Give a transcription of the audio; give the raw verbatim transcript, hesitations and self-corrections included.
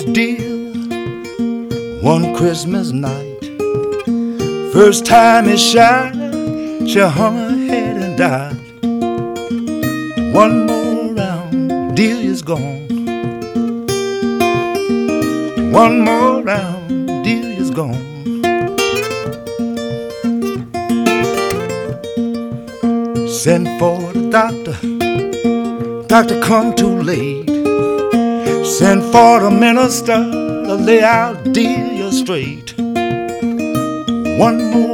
deal one Christmas night. First time he shot, she hung her head and died. One more round, Delia's gone. One more round, Delia's gone. Send for the doctor, doctor come too late. Send for the minister to lay out Delia straight. One more